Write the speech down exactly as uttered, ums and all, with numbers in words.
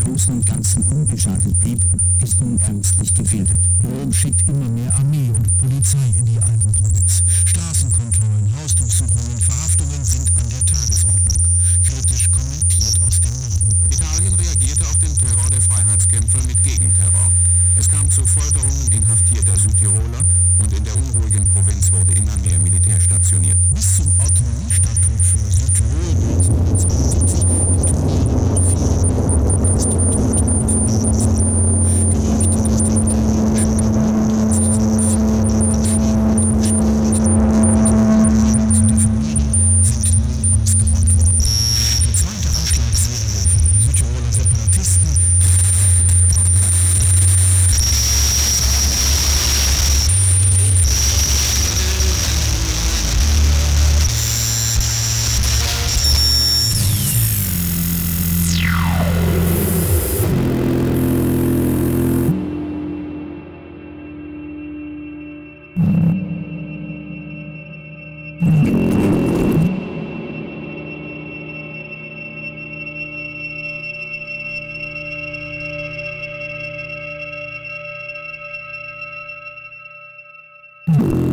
Großen und Ganzen unbeschadet blieb, ist nun ernstlich gefährdet. Rom schickt immer mehr Armee und Polizei in die Alpenprovinz. Straßenkontrollen, Hausdurchsuchungen, Verhaftungen sind an der Tagesordnung. Kritisch kommentiert aus dem Norden. Italien reagierte auf den Terror der Freiheitskämpfer mit Gegenterror. Es kam zu Folterungen inhaftierter Südtiroler und in der unruhigen Provinz wurde immer mehr Militär stationiert. Bis zum Autonomiestatut für Südtirol neunzehnhundertzweiundsiebzig You